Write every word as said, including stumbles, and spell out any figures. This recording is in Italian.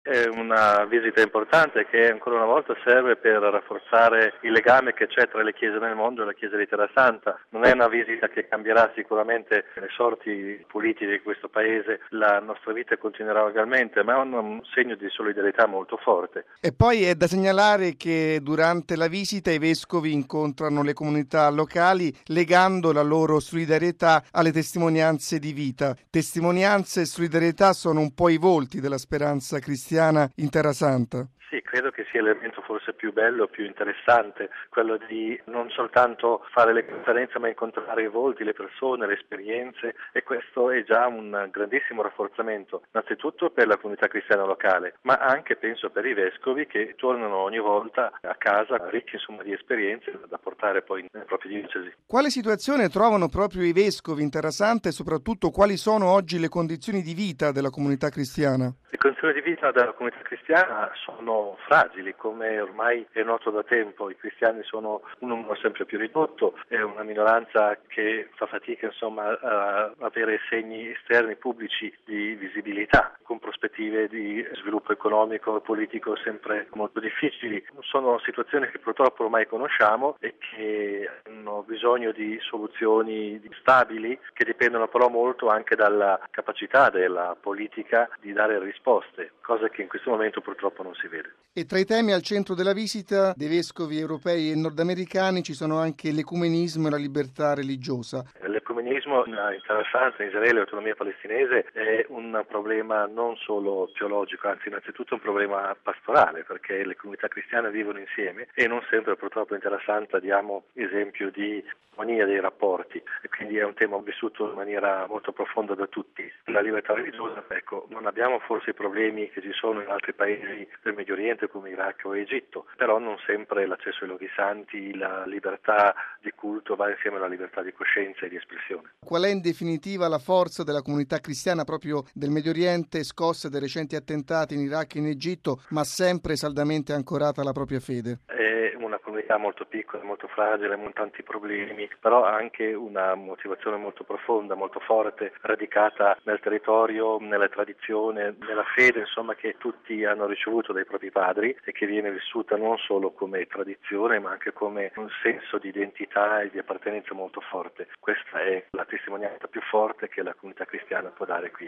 È una visita importante che ancora una volta serve per rafforzare il legame che c'è tra le chiese nel mondo e la Chiesa di Terrasanta. Non è una visita che cambierà sicuramente le sorti politiche di questo paese, la nostra vita continuerà ugualmente, ma è un, un segno di solidarietà molto forte. E poi è da segnalare che durante la visita i vescovi incontrano le comunità locali legando la loro solidarietà alle testimonianze di vita. Testimonianze e solidarietà sono un po' i volti della speranza cristiana in Terrasanta. Sì, credo che sia l'elemento forse più bello, più interessante, quello di non soltanto fare le conferenze ma incontrare i volti, le persone, le esperienze, e questo è già un grandissimo rafforzamento, innanzitutto per la comunità cristiana locale, ma anche penso per i vescovi che tornano ogni volta a casa ricchi insomma di esperienze da portare poi nelle proprie diocesi. Quale situazione trovano proprio i vescovi in Terrasanta e soprattutto quali sono oggi le condizioni di vita della comunità cristiana? Le condizioni di vita della comunità cristiana sono fragili, come ormai è noto da tempo. I cristiani sono un numero sempre più ridotto, è una minoranza che fa fatica insomma a avere segni esterni pubblici di visibilità, con prospettive di sviluppo economico e politico sempre molto difficili. Sono situazioni che purtroppo ormai conosciamo e che hanno bisogno di soluzioni stabili, che dipendono però molto anche dalla capacità della politica di dare risposte, cosa che in questo momento purtroppo non si vede. E tra i temi al centro della visita dei vescovi europei e nordamericani ci sono anche l'ecumenismo e la libertà religiosa. L'ecumenismo in Terrasanta, in Israele e l'autonomia palestinese è un problema non solo teologico, anzi innanzitutto un problema pastorale, perché le comunità cristiane vivono insieme e non sempre purtroppo in Terrasanta diamo esempio di armonia dei rapporti, e quindi è un tema vissuto in maniera molto profonda da tutti. La libertà religiosa, ecco, non abbiamo forse i problemi che ci sono in altri paesi del Medio Oriente come Iraq o Egitto, però non sempre l'accesso ai luoghi santi, la libertà di culto va insieme alla libertà di coscienza e di espressione. Qual è in definitiva la forza della comunità cristiana proprio del Medio Oriente, scossa dai recenti attentati in Iraq e in Egitto, ma sempre saldamente ancorata alla propria fede? È una comunità molto piccola, molto fragile, con tanti problemi, però ha anche una motivazione molto profonda, molto forte, radicata nel territorio, nella tradizione, nella fede, insomma, che tutti hanno ricevuto dai propri padri e che viene vissuta non solo come tradizione, ma anche come un senso di identità e di appartenenza molto forte. Questa è la testimonianza più forte che la comunità cristiana può dare qui.